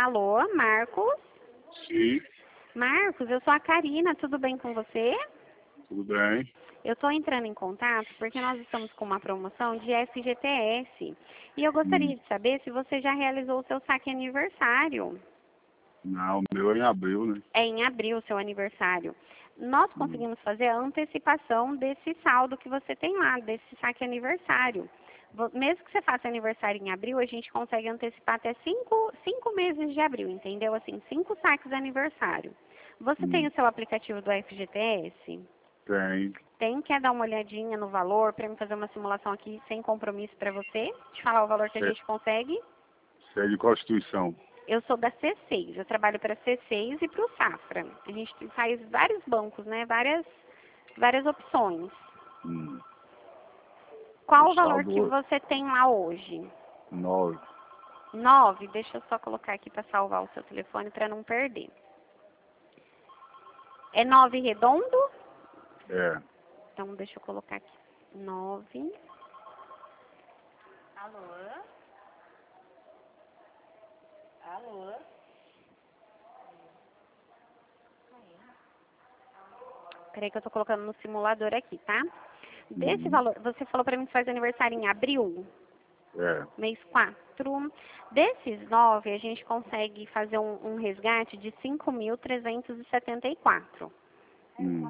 Alô, Marcos? Sim, Marcos, eu sou a Karina, tudo bem com você? tudo bem. Eu estou entrando em contato porque nós estamos com uma promoção de FGTS. E eu gostaria de saber se você já realizou o seu saque aniversário. Não, o meu é em abril, né? É em abril o seu aniversário. Nós Hum. conseguimos fazer a antecipação desse saldo que você tem lá, desse saque aniversário. Mesmo que você faça aniversário em abril, a gente consegue antecipar até cinco meses de abril, entendeu? Assim, 5 saques de aniversário. Você tem Hum. o seu aplicativo do FGTS? Tem. Tem, quer dar uma olhadinha no valor para me fazer uma simulação aqui sem compromisso para você? Te falar o valor que a Sé- gente consegue? Sé de Constituição. Eu sou da C6, eu trabalho para a C6 e para o Safra. A gente faz vários bancos, né? Várias opções. Hum. Qual O o valor que saldo você tem lá hoje? 9. 9. Deixa eu só colocar aqui para salvar o seu telefone para não perder. É 9 redondo? É. Então deixa eu colocar aqui. 9. Alô? Alô? Peraí que eu tô colocando no simulador aqui, tá? Desse Uhum. valor, você falou para mim que faz aniversário em abril, É. mês 4. Desses 9, a gente consegue fazer um resgate de 5.374. Hum.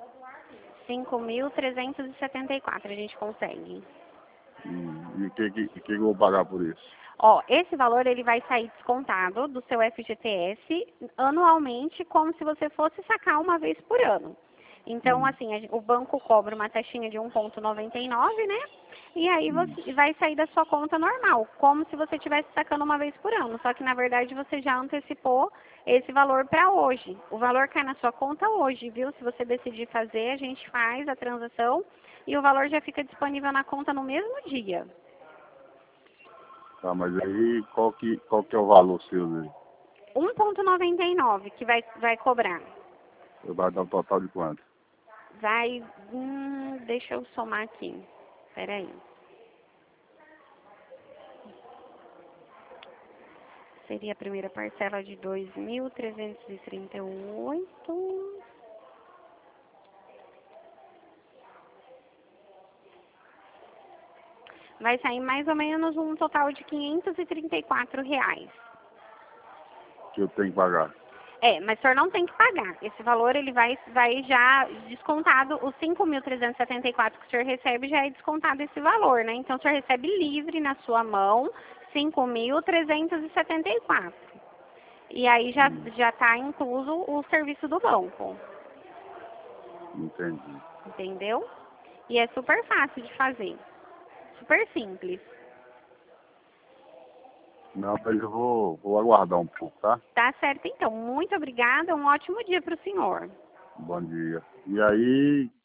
5.374 a gente consegue. E o que eu vou pagar por isso? Ó, esse valor ele vai sair descontado do seu FGTS anualmente, como se você fosse sacar uma vez por ano. Então, Hum. assim, o banco cobra uma taxinha de 1,99, né? E aí Hum. você vai sair da sua conta normal, como se você estivesse sacando uma vez por ano. Só que, na verdade, você já antecipou esse valor para hoje. O valor cai na sua conta hoje, viu? Se você decidir fazer, a gente faz a transação e o valor já fica disponível na conta no mesmo dia. Tá, mas aí qual que é o valor seu aí? 1,99 que vai cobrar. Vai dar um total de quanto? Vai, deixa eu somar aqui. Peraí. Seria a primeira parcela de 2.338. Vai sair mais ou menos um total de R$ 534. Que eu tenho que pagar? É, mas o senhor não tem que pagar. Esse valor ele vai já descontado, os 5.374 que o senhor recebe já é descontado esse valor, né? Então o senhor recebe livre na sua mão 5.374. E aí já Hum. está incluso o serviço do banco, Entendi. entendeu? E é super fácil de fazer, super simples. Não, mas eu vou aguardar um pouco, tá? Tá certo então. Muito obrigada, um ótimo dia para o senhor. Bom dia. E aí,